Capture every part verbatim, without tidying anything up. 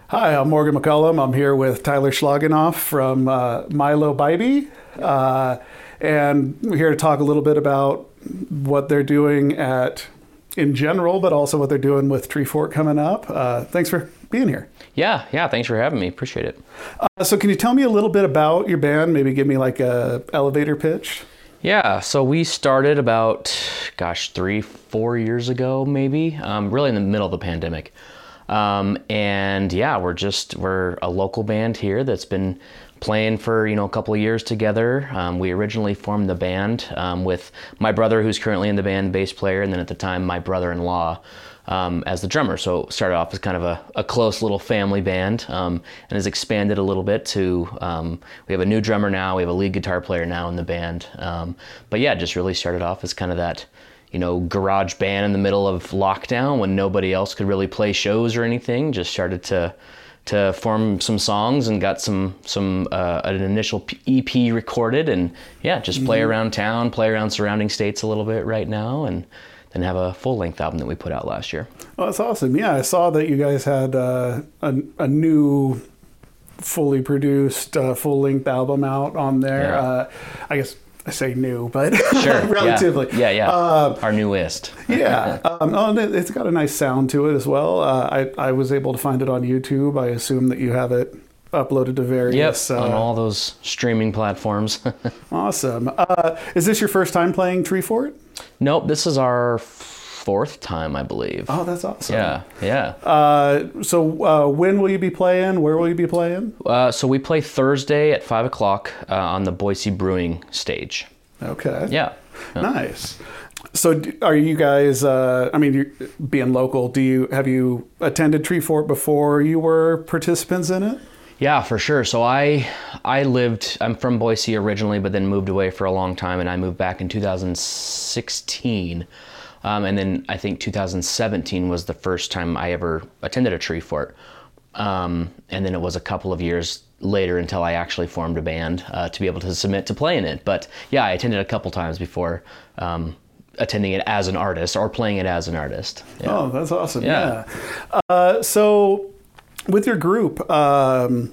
Hi, I'm Morgan McCullum. I'm here with Tyler Schlagenoff from uh, Milo Bybee, uh, and we're here to talk a little bit about what they're doing at in general, but also what they're doing with Treefort coming up. Uh, thanks for being here. Yeah, yeah. Thanks for having me. Appreciate it. Uh, so, can you tell me a little bit about your band? Maybe give me like a elevator pitch. Yeah, so we started about, gosh, three, four years ago, maybe. Um, really in the middle of the pandemic. Um, and yeah, we're just, we're a local band here that's been playing for, you know, a couple of years together. Um, we originally formed the band um, with my brother, who's currently in the band, bass player, and then at the time, my brother-in-law um, as the drummer. So it started off as kind of a, a close little family band um, and has expanded a little bit to, um, we have a new drummer now, we have a lead guitar player now in the band. Um, but yeah, just really started off as kind of that, you know, garage band in the middle of lockdown when nobody else could really play shows or anything. Just started to to form some songs and got some some uh, an initial E P recorded, and yeah, just play mm-hmm. around town, play around surrounding states a little bit right now, and then have a full length album that we put out last year. Oh, that's awesome! Yeah, I saw that you guys had uh, a a new fully produced uh, full length album out on there. Yeah. Uh, I guess. I say new, but sure, relatively. Yeah, yeah. yeah. Uh, Our newest. yeah. Um, oh, it's got a nice sound to it as well. Uh, I, I was able to find it on YouTube. I assume that you have it uploaded to various... Yep, uh, on all those streaming platforms. Awesome. Uh, is this your first time playing Treefort? Nope, this is our fourth time, I believe. Oh, that's awesome. Yeah, yeah. Uh, so uh, when will you be playing? Where will you be playing? Uh, so we play Thursday at five o'clock uh, on the Boise Brewing stage. Okay. Yeah. yeah. Nice. So are you guys, uh, I mean, you're being local, do you, have you attended Treefort before you were participants in it? Yeah, for sure. So I I lived, I'm from Boise originally, but then moved away for a long time, and I moved back in two thousand sixteen. Um, and then I think two thousand seventeen was the first time I ever attended a Treefort. Um, and then it was a couple of years later until I actually formed a band uh, to be able to submit to play in it. But yeah, I attended a couple times before um, attending it as an artist or playing it as an artist. Yeah. Oh, that's awesome. Yeah. yeah. Uh, so with your group, um,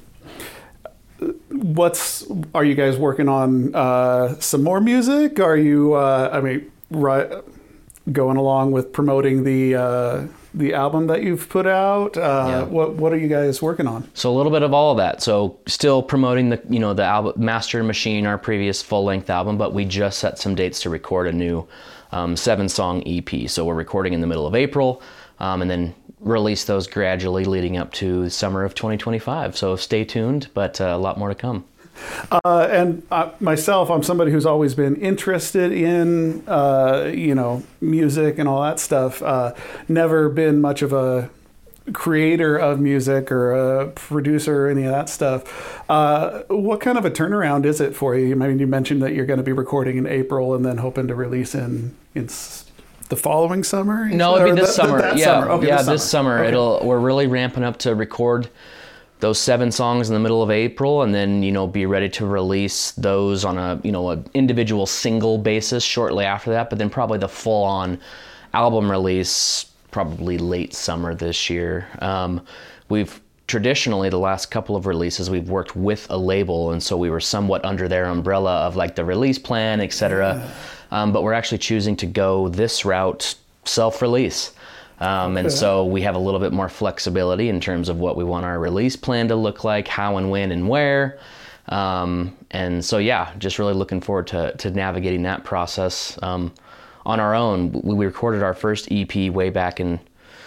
what's, are you guys working on uh, some more music? Are you, uh, I mean, right... going along with promoting the uh, the album that you've put out? Uh, yeah. What what are you guys working on? So a little bit of all of that. So still promoting the you know the album Master Machine, our previous full length album, but we just set some dates to record a new um, seven song E P. So we're recording in the middle of April, um, and then release those gradually leading up to the summer of twenty twenty-five. So stay tuned, but uh, a lot more to come. Uh, and uh, myself, I'm somebody who's always been interested in, uh, you know, music and all that stuff. Uh, never been much of a creator of music or a producer or any of that stuff. Uh, what kind of a turnaround is it for you? I mean, you mentioned that you're going to be recording in April and then hoping to release in, in the following summer? No, it'll be this the, summer. That yeah, summer. Okay, yeah, this summer. this summer. Okay. It'll. We're really ramping up to record those seven songs in the middle of April, and then, you know, be ready to release those on a, you know, an individual single basis shortly after that, but then probably the full-on album release probably late summer this year. Um, we've traditionally, the last couple of releases, we've worked with a label, and so we were somewhat under their umbrella of like the release plan, et cetera. Yeah. Um, but we're actually choosing to go this route, self-release. Um, and so we have a little bit more flexibility in terms of what we want our release plan to look like, how and when and where. Um, and so, yeah, just really looking forward to, to navigating that process um, on our own. We, we recorded our first E P way back in,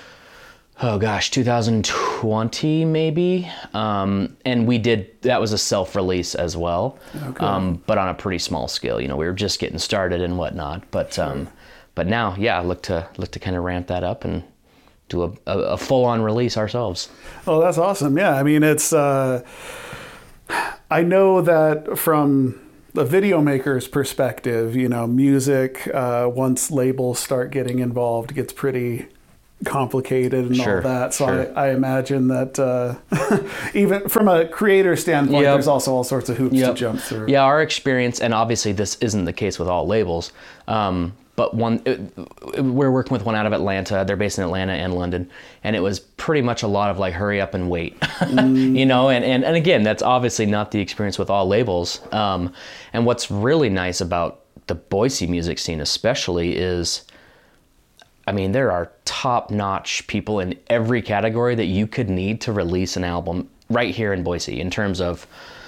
oh gosh, two thousand twenty maybe. Um, and we did, that was a self-release as well, okay. um, but on a pretty small scale. You know, we were just getting started and whatnot, but sure. um, But now, yeah, look to look to kind of ramp that up and do a, a, a full-on release ourselves. Oh, that's awesome. Yeah, I mean, it's, uh, I know that from the video maker's perspective, you know, music, uh, once labels start getting involved, gets pretty complicated and sure, all that. So sure. I, I imagine that uh, even from a creator standpoint, yep. there's also all sorts of hoops yep. to jump through. Yeah, our experience, and obviously this isn't the case with all labels, um, but one it, we're working with one out of Atlanta. They're based in Atlanta and London, and it was pretty much a lot of like hurry up and wait, mm. you know. And, and and again, that's obviously not the experience with all labels. Um, and what's really nice about the Boise music scene, especially, is, I mean, there are top-notch people in every category that you could need to release an album right here in Boise. In terms of,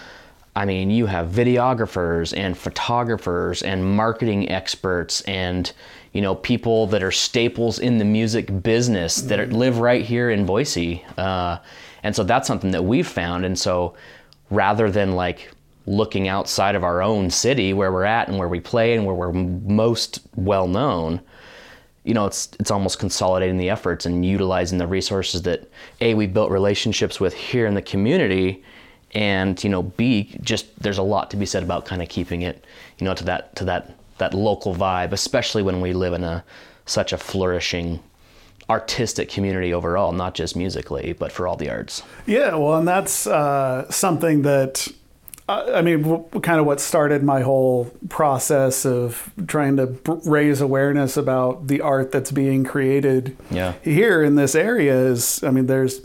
I mean, you have videographers and photographers and marketing experts and, you know, people that are staples in the music business that are, live right here in Boise. Uh, and so that's something that we've found. And so rather than like looking outside of our own city where we're at and where we play and where we're most well known, you know, it's it's almost consolidating the efforts and utilizing the resources that A, we've built relationships with here in the community, and, you know, B, just there's a lot to be said about kind of keeping it, you know, to that to that that local vibe, especially when we live in a such a flourishing artistic community overall, not just musically, but for all the arts. Yeah, well, and that's uh, something that, I mean, w- kind of what started my whole process of trying to b- raise awareness about the art that's being created yeah. here in this area is, I mean, there's,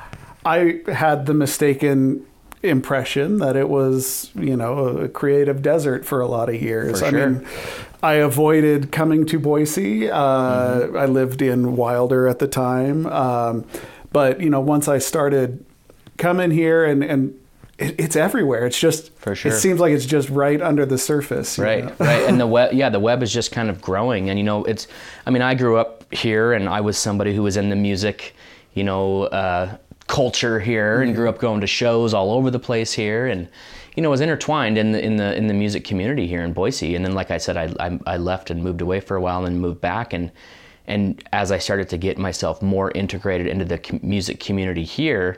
I had the mistaken impression that it was, you know, a creative desert for a lot of years. For I sure. mean, I avoided coming to Boise. Uh, mm-hmm. I lived in Wilder at the time. Um, but, you know, once I started coming here and, and it, it's everywhere. It's just, for sure. It seems like it's just right under the surface. Right, know? right. And the web, yeah, the web is just kind of growing. And, you know, it's, I mean, I grew up here and I was somebody who was in the music, you know, uh, culture here and grew up going to shows all over the place here, and, you know, was intertwined in the in the in the music community here in Boise. And then, like I said, I I, I left and moved away for a while and then moved back, and and as I started to get myself more integrated into the com- music community here,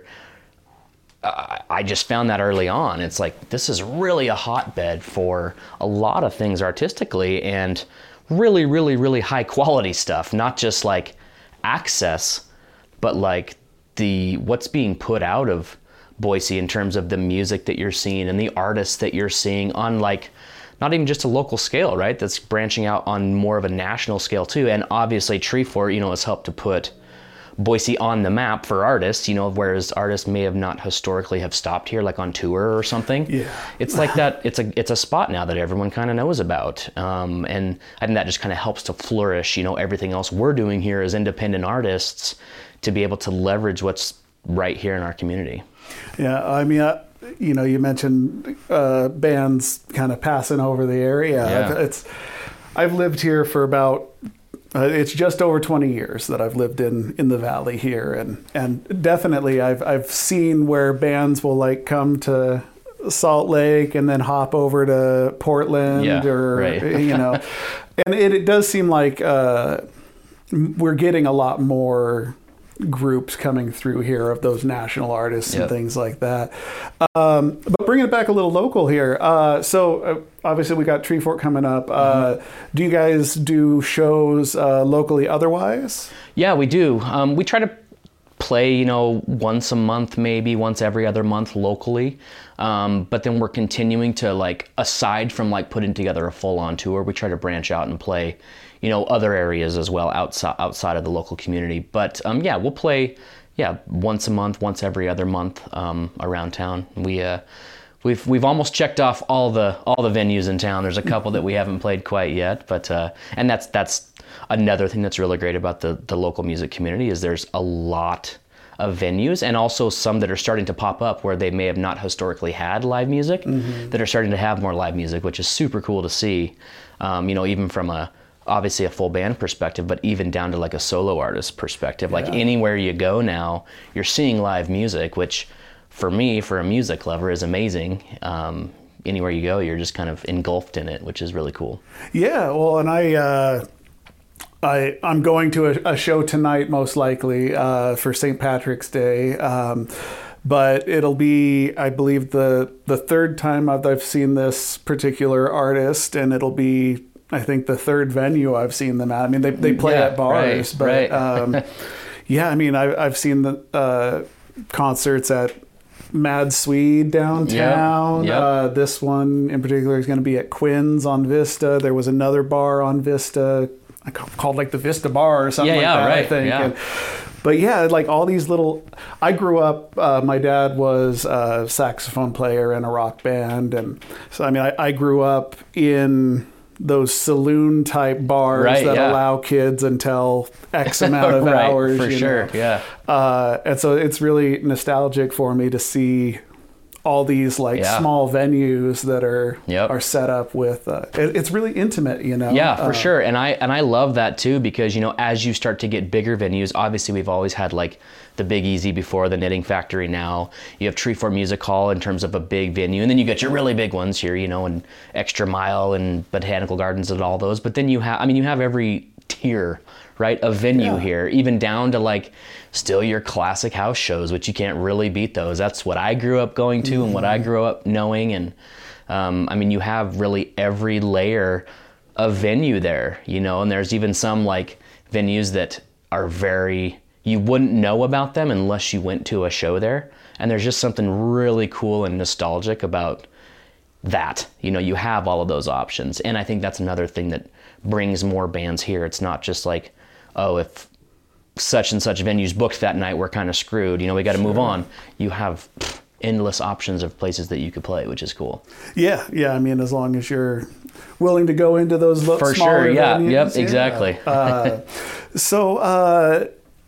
uh, I just found that early on, it's like, this is really a hotbed for a lot of things artistically, and really, really, really high quality stuff, not just like access, but like the what's being put out of Boise in terms of the music that you're seeing and the artists that you're seeing on, like, not even just a local scale, right? That's branching out on more of a national scale too. And obviously Treefort, you know, has helped to put Boise on the map for artists, you know, whereas artists may have not historically have stopped here, like on tour or something. Yeah. It's like that, it's a it's a spot now that everyone kind of knows about. Um, and I think that just kind of helps to flourish, you know, everything else we're doing here as independent artists, to be able to leverage what's right here in our community. Yeah, I mean, uh, you know, you mentioned uh, bands kind of passing over the area. Yeah. It's, I've lived here for about, uh, it's just over twenty years that I've lived in, in the Valley here. And, and definitely I've, I've seen where bands will like come to Salt Lake and then hop over to Portland, yeah, or, right. you know, and it, it does seem like uh, we're getting a lot more groups coming through here of those national artists and yep. things like that. Um, but bringing it back a little local here. Uh, so uh, obviously we got Treefort coming up. Uh, mm-hmm. Do you guys do shows uh, locally otherwise? Yeah, we do. Um, we try to play, you know, once a month, maybe once every other month locally. Um, but then we're continuing to, like, aside from like putting together a full on tour, we try to branch out and play, you know, other areas as well outside outside of the local community. But um, yeah, we'll play, yeah, once a month, once every other month um, around town. We uh, we've we've almost checked off all the all the venues in town. There's a couple that we haven't played quite yet, but uh, and that's that's another thing that's really great about the the local music community, is there's a lot of venues, and also some that are starting to pop up where they may have not historically had live music, mm-hmm. that are starting to have more live music, which is super cool to see. Um, you know, even from a obviously a full band perspective, but even down to like a solo artist perspective. Yeah. Like anywhere you go now, you're seeing live music, which for me, for a music lover, is amazing. Um, anywhere you go, you're just kind of engulfed in it, which is really cool. Yeah, well, and I, uh, I, I'm going to a, a show tonight, most likely, uh, for Saint Patrick's Day. Um, but it'll be, I believe, the the third time I've, I've seen this particular artist, and it'll be, I think, the third venue I've seen them at. I mean, they they play yeah, at bars, right, but right. um, yeah, I mean, I, I've seen the uh, concerts at Mad Swede downtown. Yep, yep. Uh, this one in particular is going to be at Quinn's on Vista. There was another bar on Vista called like the Vista Bar or something Yeah, like yeah, that, right, I think. yeah. And, but yeah, like all these little. I grew up. Uh, my dad was a saxophone player in a rock band, and so I mean, I, I grew up in those saloon type bars Right, that yeah. allow kids until X amount of Right, hours. for you sure, know. yeah. Uh, and so it's really nostalgic for me to see all these like Yeah. small venues that are Yep. are set up with. Uh, it, it's really intimate, you know. Yeah, for Uh, sure. And I and I love that too, because you know, as you start to get bigger venues, obviously we've always had like the Big Easy before, the Knitting Factory now. You have Treefort Music Hall in terms of a big venue, and then you get your really big ones here, you know, and Extra Mile and Botanical Gardens and all those. But then you have, I mean, you have every tier, right, of venue Yeah. here, even down to like still your classic house shows, which you can't really beat those. That's what I grew up going to and what I grew up knowing. And um, I mean, you have really every layer of venue there, you know, and there's even some like venues that are very, you wouldn't know about them unless you went to a show there. And there's just something really cool and nostalgic about that. You know, you have all of those options. And I think that's another thing that brings more bands here. It's not just like, oh, if such and such venues booked that night, we're kind of screwed. You know, we got to move on. You have pff, endless options of places that you could play, which is cool. Yeah, yeah. I mean, as long as you're willing to go into those lo- For smaller sure, yeah, venues, yep, yeah. exactly. uh, so, uh,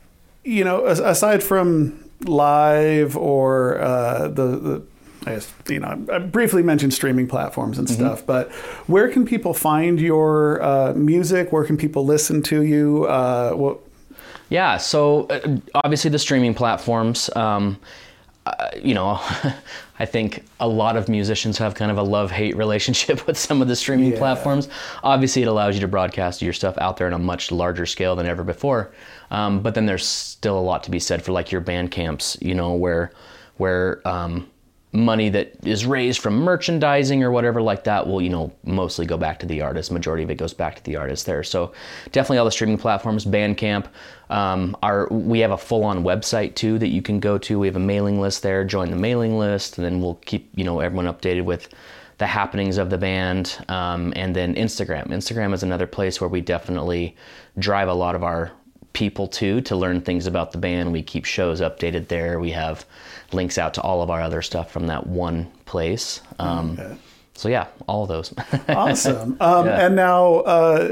you know, as- aside from live or uh, the, the, I guess, you know, I briefly mentioned streaming platforms and Mm-hmm. stuff, but where can people find your uh, music? Where can people listen to you? Uh, what, Yeah, so uh, obviously the streaming platforms, um, uh, you know, I think a lot of musicians have kind of a love-hate relationship with some of the streaming Yeah. platforms. Obviously, it allows you to broadcast your stuff out there on a much larger scale than ever before. Um, but then there's still a lot to be said for like your band camps, you know, where where um, money that is raised from merchandising or whatever like that will, you know, mostly go back to the artist. Majority of it goes back to the artist there. So definitely all the streaming platforms, Bandcamp. Um, our, we have a full-on website too that you can go to. We have a mailing list there. Join the mailing list, and then we'll keep, you know, everyone updated with the happenings of the band. Um, and then Instagram. Instagram is another place where we definitely drive a lot of our people to to learn things about the band. We keep shows updated there. We have links out to all of our other stuff from that one place. Um, Okay. So yeah, all of those. awesome. Um, Yeah. And now uh,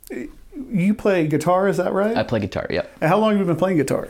you play guitar, is that right? I play guitar. Yep. And how long have you been playing guitar?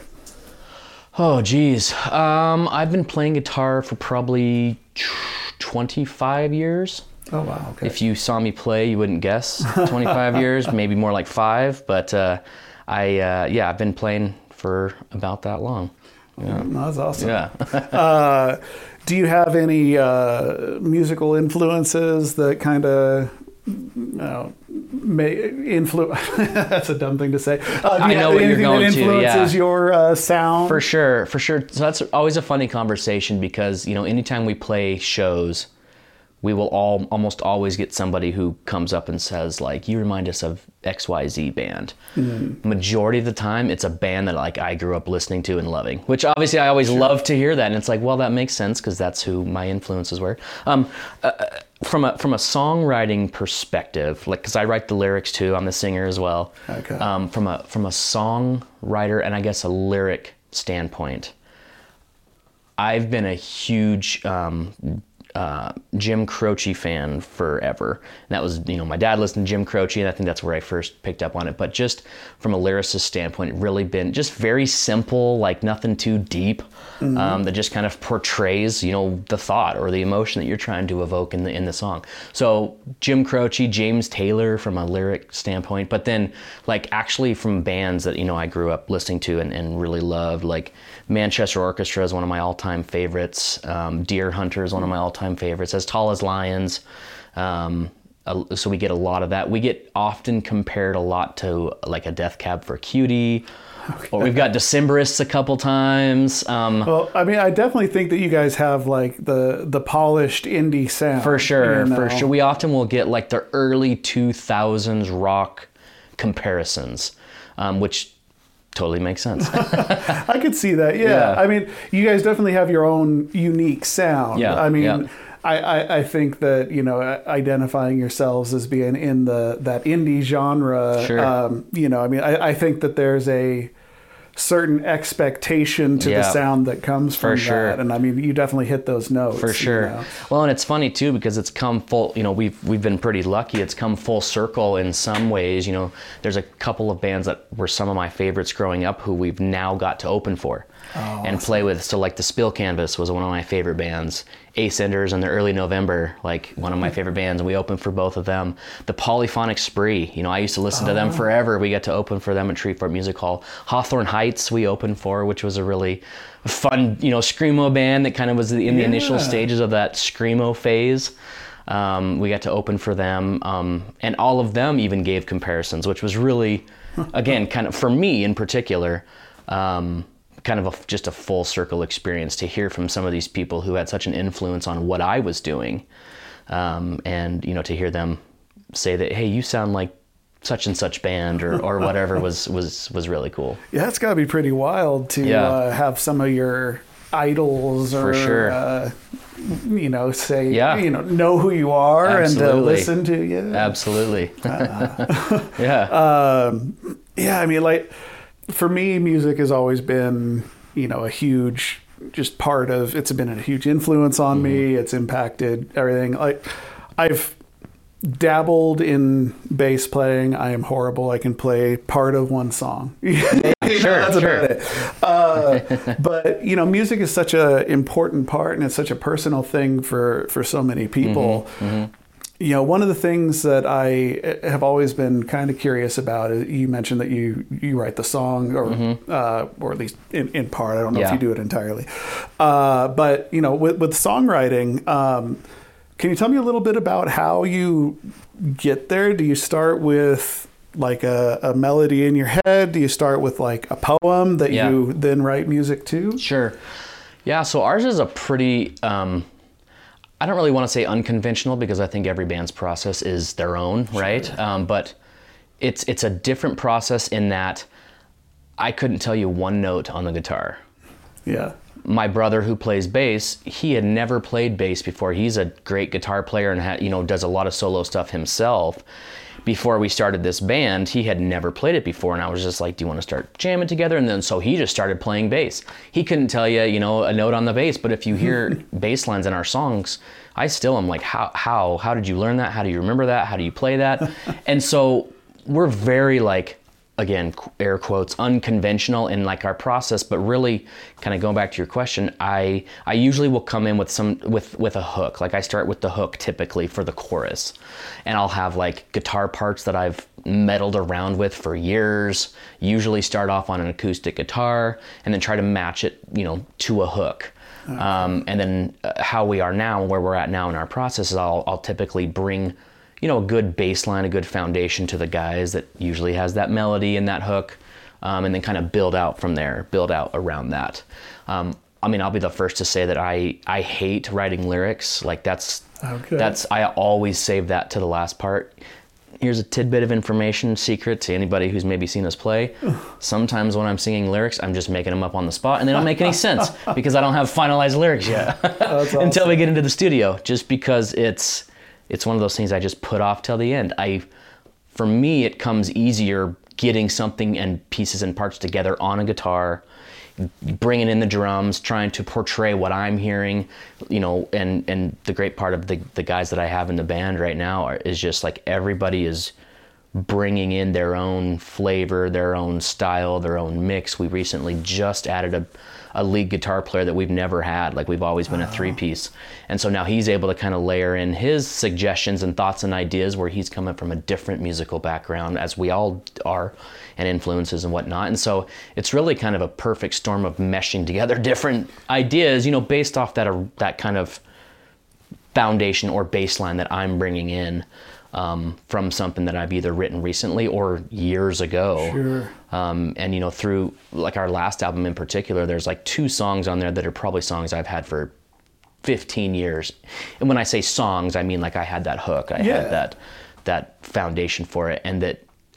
Oh geez, um, I've been playing guitar for probably twenty-five years. Oh, wow. Okay. If you saw me play, you wouldn't guess. twenty-five years, maybe more like five. But uh, I, uh, yeah, I've been playing for about that long. Yeah. No, that's awesome. Yeah. uh, do you have any uh, musical influences that kind of uh, may influence? That's a dumb thing to say. Uh, do you I know have what you're anything going that to, influences yeah. your uh, sound? For sure, for sure. So that's always a funny conversation because, you know, anytime we play shows, we will all almost always get somebody who comes up and says, like, you remind us of X Y Z band. Mm-hmm. Majority of the time, it's a band that like I grew up listening to and loving, which obviously I always sure. love to hear that. And it's like, well, that makes sense because that's who my influences were. Um, uh, from a from a songwriting perspective, like, because I write the lyrics too, I'm the singer as well. Okay. Um, from a from a songwriter and I guess a lyric standpoint, I've been a huge um, uh, Jim Croce fan forever. And that was, you know, my dad listened to Jim Croce, and I think that's where I first picked up on it. But just from a lyricist standpoint, it really been just very simple, like nothing too deep, mm-hmm. um, that just kind of portrays, you know, the thought or the emotion that you're trying to evoke in the in the song. So Jim Croce, James Taylor from a lyric standpoint, but then like actually from bands that, you know, I grew up listening to and, and really loved, like Manchester Orchestra is one of my all-time favorites. Um, Deer Hunter is one of my all-time favorites. As Tall as Lions. Um, uh, so we get a lot of that. We get often compared a lot to like a Death Cab for Cutie. Okay. Or we've got Decemberists a couple times. Um, well, I mean, I definitely think that you guys have like the the polished indie sound. For sure, you know? for sure. We often will get like the early two thousands rock comparisons, um, which totally makes sense. I could see that. Yeah. Yeah. I mean, you guys definitely have your own unique sound. Yeah, I mean, yeah. I, I, I think that, you know, identifying yourselves as being in the that indie genre, Sure. um, you know, I mean, I, I think that there's a certain expectation to Yeah. the sound that comes from For sure. that. And I mean, you definitely hit those notes. For you sure. know? Well, and it's funny too because it's come full. You know, we've we've been pretty lucky. It's come full circle in some ways. You know, there's a couple of bands that were some of my favorites growing up who we've now got to open for Oh, and play with. So like the Spill Canvas was one of my favorite bands. Ascenders in the early November, like one of my favorite bands, and we opened for both of them. The Polyphonic Spree, you know, I used to listen to them forever. We got to open for them at Treefort Music Hall. Hawthorne Heights we opened for, which was a really fun, you know, screamo band that kind of was in the Yeah. initial stages of that screamo phase. Um, we got to open for them, um, and all of them even gave comparisons, which was really, again, kind of for me in particular, um, kind of a, just a full circle experience to hear from some of these people who had such an influence on what I was doing, um, and you know, to hear them say that, hey, you sound like such and such band or, or whatever was was was really cool. Yeah, it's got to be pretty wild to Yeah. uh, have some of your idols or, For sure. uh, you know, say, Yeah. you know, know who you are and uh, Absolutely. listen to you. Absolutely. Yeah. Um, yeah, I mean, like, for me, music has always been, you know, a huge, just part of, it's been a huge influence on Mm-hmm. me. It's impacted everything. Like, I've dabbled in bass playing. I am horrible. I can play part of one song. Sure, That's sure. about it. Uh, but, you know, music is such an important part, and it's such a personal thing for, for so many people. Mm-hmm, mm-hmm. You know, one of the things that I have always been kind of curious about is you mentioned that you, you write the song, or Mm-hmm. uh, or at least in, in part. I don't know if Yeah. you do it entirely. Uh, but, you know, with, with songwriting, um, can you tell me a little bit about how you get there? Do you start with like a, a melody in your head? Do you start with like a poem that Yeah. you then write music to? Sure. Yeah, so ours is a pretty, um, I don't really want to say unconventional because I think every band's process is their own, right? Um, but it's it's a different process in that I couldn't tell you one note on the guitar. Yeah. My brother who plays bass, he had never played bass before. He's a great guitar player and ha- you know does a lot of solo stuff himself. Before we started this band, he had never played it before, and I was just like, do you want to start jamming together? And then so he just started playing bass. He couldn't tell you, you know, a note on the bass, but if you hear bass lines in our songs, I still am like, how, how, how did you learn that? How do you remember that? How do you play that? And so we're very like, again, air quotes, unconventional in like our process, but really kind of going back to your question, I I usually will come in with some with with a hook. Like I start with the hook typically for the chorus, and I'll have like guitar parts that I've meddled around with for years, usually start off on an acoustic guitar and then try to match it, you know, to a hook. Okay. Um, and then uh, how we are now, where we're at now in our process is I'll I'll typically bring, you know, a good bass line, a good foundation to the guys that usually has that melody and that hook, um, and then kind of build out from there, build out around that. Um, I mean, I'll be the first to say that I, I hate writing lyrics. Like that's, Okay. that's, I always save that to the last part. Here's a tidbit of information, secret to anybody who's maybe seen us play. Sometimes when I'm singing lyrics, I'm just making them up on the spot and they don't make any sense because I don't have finalized lyrics yet awesome. until we get into the studio, just because it's, It's one of those things I just put off till the end. I, for me, it comes easier getting something and pieces and parts together on a guitar, bringing in the drums, trying to portray what I'm hearing, you know, and, and the great part of the, the guys that I have in the band right now are, is just like everybody is bringing in their own flavor, their own style, their own mix. We recently just added a, a lead guitar player that we've never had. Like we've always been a three-piece. And so now he's able to kind of layer in his suggestions and thoughts and ideas where he's coming from a different musical background, as we all are, and influences and whatnot. And so it's really kind of a perfect storm of meshing together different ideas, you know, based off that, uh, that kind of foundation or baseline that I'm bringing in. Um, from something that I've either written recently or years ago. Sure. Um, and, you know, through like our last album in particular, there's like two songs on there that are probably songs I've had for fifteen years. And when I say songs, I mean like I had that hook, I Yeah. had that, that foundation for it. And that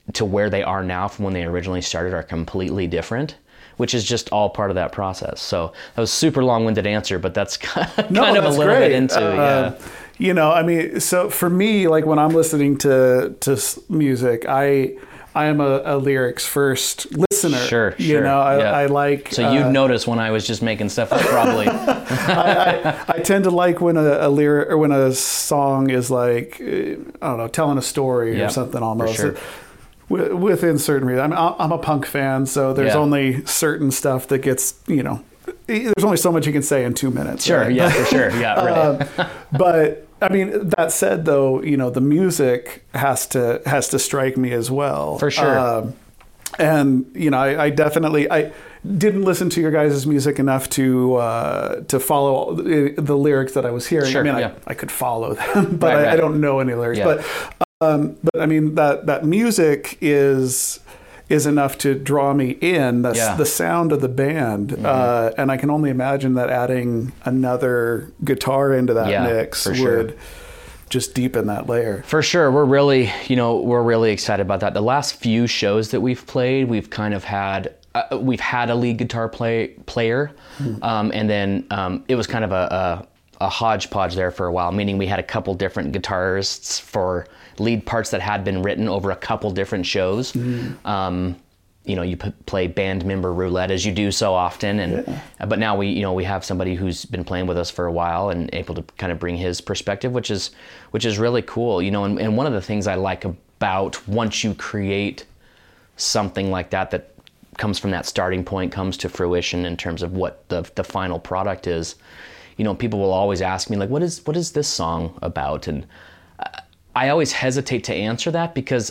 to where they are now from when they originally started are completely different, which is just all part of that process. So that was a super long-winded answer, but that's kind no, of that's a little great. bit into uh, yeah. You know, I mean, so for me, like when I'm listening to to s- music, I I am a, a lyrics first listener. Sure, You sure. know, I, yeah. I like. So you'd uh, notice when I was just making stuff up, probably. I, I, I tend to like when a, a lyric or when a song is like, uh, I don't know, telling a story Yep, or something for almost. sure. Wi- Within certain reasons. I'm, I'm a punk fan, so there's Yeah. only certain stuff that gets, you know, there's only so much you can say in two minutes. Sure, right? yeah, for sure. Yeah, really. Um, but I mean, that said, though, you know, the music has to has to strike me as well. For sure. Um, and you know, I, I definitely I didn't listen to your guys' music enough to uh, to follow the, the lyrics that I was hearing. Sure, I mean, yeah. I, I could follow them, but Right, I, right. I don't know any lyrics. Yeah. But um, but I mean, that that music is. is enough to draw me in. The, Yeah. the sound of the band, Mm-hmm. uh, and I can only imagine that adding another guitar into that Yeah, mix for would sure. just deepen that layer. For sure, we're really, you know, we're really excited about that. The last few shows that we've played, we've kind of had, uh, we've had a lead guitar play player, um, and then um, it was kind of a, a, a hodgepodge there for a while. Meaning we had a couple different guitarists for lead parts that had been written over a couple different shows. Mm. Um, you know, you p- play band member roulette as you do so often, and Yeah. but now we, you know, we have somebody who's been playing with us for a while and able to kind of bring his perspective, which is, which is really cool. You know, and, and one of the things I like about once you create something like that, that comes from that starting point, comes to fruition in terms of what the the final product is. You know, people will always ask me like, what is what is this song about? And I always hesitate to answer that because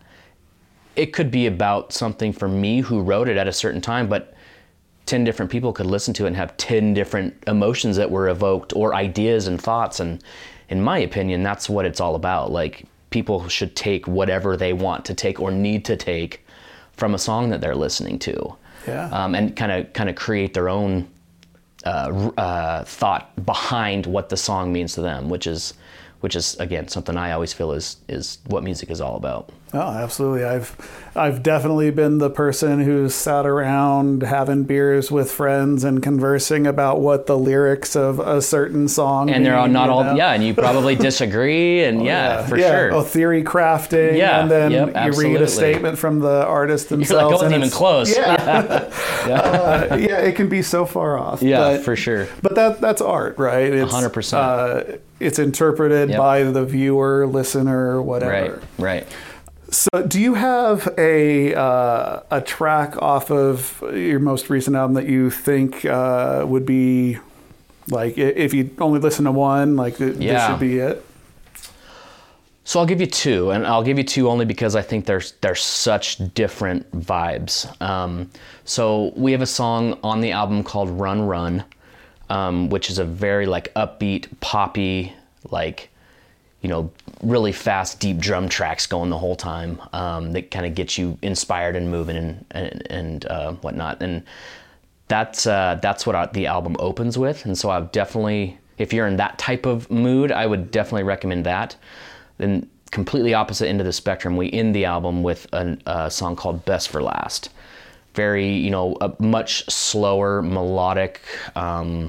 it could be about something for me who wrote it at a certain time, but ten different people could listen to it and have ten different emotions that were evoked or ideas and thoughts. And in my opinion, that's what it's all about. Like, people should take whatever they want to take or need to take from a song that they're listening to. Yeah. Um, and kind of kind of create their own uh, uh, thought behind what the song means to them, which is which is again something I always feel is is what music is all about. Oh, absolutely. I've I've definitely been the person who's sat around having beers with friends and conversing about what the lyrics of a certain song And they're all mean, not you all know? yeah, and you probably disagree, and yeah, for yeah. sure. Oh, theory crafting, Yeah, and then yep, you absolutely. read a statement from the artist You're like, themselves. I wasn't and even it's- close. Yeah, Yeah, uh, yeah, it can be so far off. yeah, but, for sure. But that that's art, right? It's, one hundred percent. Uh, it's interpreted Yep. by the viewer, listener, whatever. Right, right. So, do you have a uh, a track off of your most recent album that you think uh, would be like, i- if you only listen to one, like th- this Yeah. should be it? So I'll give you two, and I'll give you two only because I think there's there's such different vibes. Um, so we have a song on the album called "Run Run," um, which is a very like upbeat, poppy, like, you know, really fast, deep drum tracks going the whole time, um, that kind of get you inspired and moving and and, and uh, whatnot. And that's uh, that's what our, the album opens with. And so I've definitely, if you're in that type of mood, I would definitely recommend that. Then completely opposite end of the spectrum, we end the album with a, a song called "Best for Last." Very, you know, a much slower, melodic, um,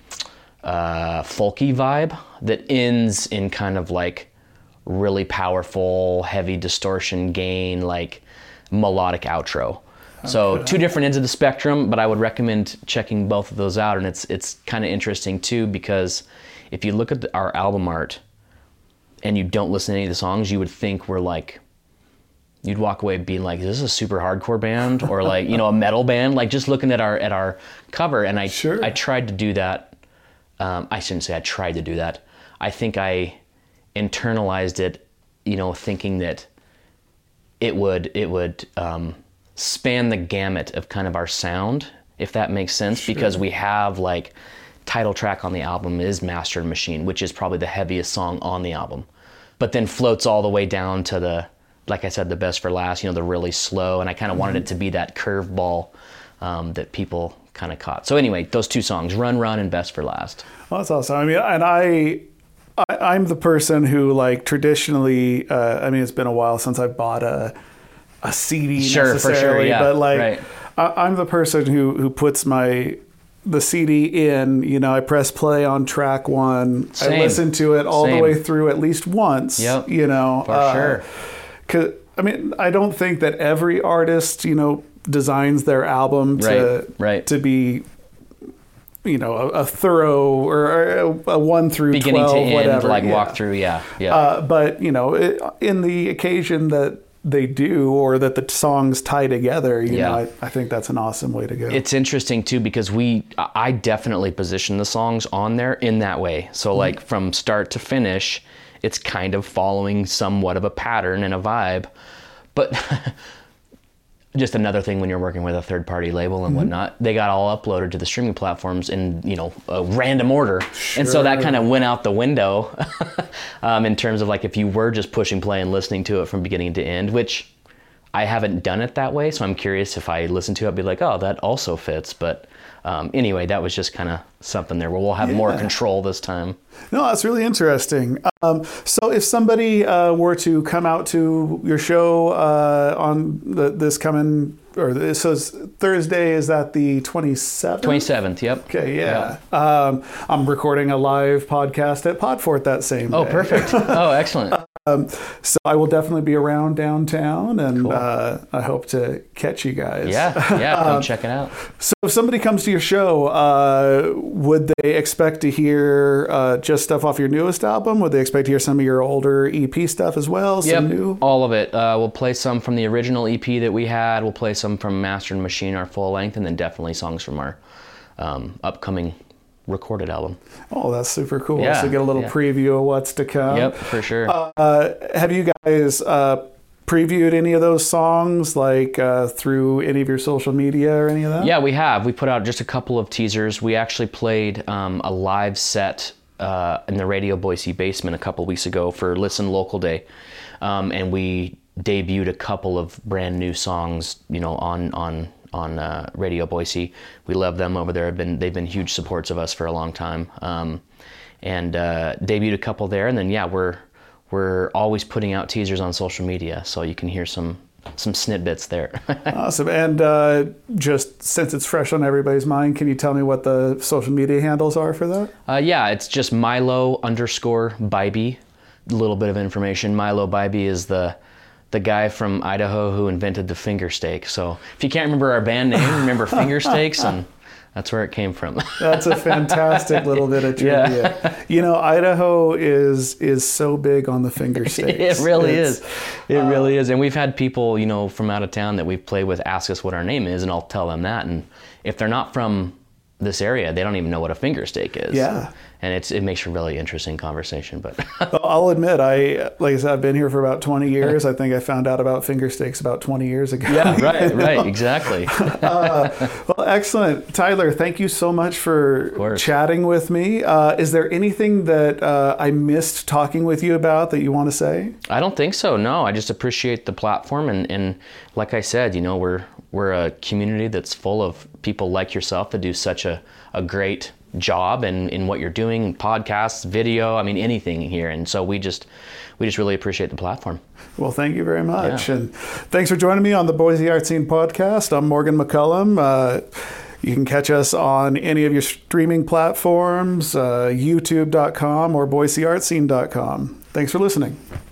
uh, folky vibe that ends in kind of like really powerful, heavy distortion gain, like melodic outro. So two different ends of the spectrum, but I would recommend checking both of those out. And it's it's kind of interesting too, because if you look at the, our album art and you don't listen to any of the songs, you would think we're like, you'd walk away being like, is this a super hardcore band or like, you know, a metal band? Like just looking at our at our cover. And I Sure. I tried to do that. Um, I shouldn't say I tried to do that. I think I internalized it, you know, thinking that it would it would um, span the gamut of kind of our sound, if that makes sense, Sure. because we have like title track on the album is Master and Machine, which is probably the heaviest song on the album, but then floats all the way down to the, like I said, the Best for Last, you know, the really slow. And I kind of wanted it to be that curveball um, that people kind of caught. So anyway, those two songs, Run Run and Best for Last. Well, that's awesome. I mean, and I, I I'm the person who like traditionally. Uh, I mean, it's been a while since I bought a a C D Sure, for necessarily, sure, yeah, but like right. I, I'm the person who who puts my the C D in. You know, I press play on track one. Same. I listen to it all Same. the way through at least once. Yep. You know, For uh, sure. Cause I mean, I don't think that every artist, you know, designs their album to Right, right. to be, you know, a, a thorough or a, a one through Beginning twelve, to end, whatever, like yeah. walk through. Yeah, yeah. Uh, but you know, it, in the occasion that they do, or that the songs tie together, you Yeah. know, I, I think that's an awesome way to go. It's interesting too because we, I definitely position the songs on there in that way. So like from start to finish, it's kind of following somewhat of a pattern and a vibe. But just another thing when you're working with a third party label and whatnot, they got all uploaded to the streaming platforms in, you know, a random order. And so that Sure. kind of went out the window um, in terms of like if you were just pushing play and listening to it from beginning to end, which I haven't done it that way. So I'm curious if I listen to it, I'd be like, oh, that also fits. But um, anyway, that was just kind of something there where we'll have more Yeah. control this time. No, that's really interesting. Um, so if somebody uh, were to come out to your show uh, on the, this coming, or this so it's Thursday, is that the twenty-seventh? twenty-seventh, yep. Okay, yeah. Um, I'm recording a live podcast at Podfort that same Oh, day. perfect. Oh, excellent. Um, so I will definitely be around downtown, and Cool. uh, I hope to catch you guys. Yeah, yeah, come check it out. So if somebody comes to your show, uh, would they expect to hear uh, just stuff off your newest album? Would they expect to hear some of your older E P stuff as well? Some Yep, new? all of it. Uh, we'll play some from the original E P that we had. We'll play some from Master and Machine, our full length, and then definitely songs from our um, upcoming recorded album. Oh, that's super cool. Yeah, So get a little yeah. preview of what's to come. Yep, for sure. Uh, have you guys uh, previewed any of those songs, like uh, through any of your social media or any of that? Yeah, we have. We put out just a couple of teasers. We actually played um, a live set uh, in the Radio Boise basement a couple weeks ago for Listen Local Day, um, and we debuted a couple of brand new songs, you know, on on on uh, Radio Boise. We love them over there. Have been they've been huge supports of us for a long time, um, and uh, debuted a couple there. And then yeah, we're we're always putting out teasers on social media, so you can hear some some snippets there. Awesome. And uh, just since it's fresh on everybody's mind, can you tell me what the social media handles are for that? Uh, yeah, it's just Milo underscore Bybee. A little bit of information. Milo Bybee is the the guy from Idaho who invented the finger steak. So if you can't remember our band name, remember finger steaks, and that's where it came from. That's a fantastic little bit of trivia. Yeah. You know, Idaho is is so big on the finger steaks. It really It's- is. It really is. And we've had people, you know, from out of town that we've played with ask us what our name is, and I'll tell them that. And if they're not from this area, they don't even know what a finger steak is. Yeah. And it's it makes for a really interesting conversation. But I'll admit, I like I said, I've been here for about twenty years. I think I found out about finger steaks about twenty years ago. yeah, right, right, exactly. uh, well, excellent. Tyler, thank you so much for course. chatting with me. Uh, is there anything that uh, I missed talking with you about that you want to say? I don't think so. No, I just appreciate the platform, and, and like I said, you know, we're we're a community that's full of people like yourself that do such a, a great job in, in what you're doing, podcasts, video, I mean anything here, and so we just we just really appreciate the platform. Well, thank you very much, Yeah. and thanks for joining me on the Boise Art Scene podcast. I'm Morgan McCullum. Uh, you can catch us on any of your streaming platforms, uh, youtube dot com or boise art scene dot com. Thanks for listening.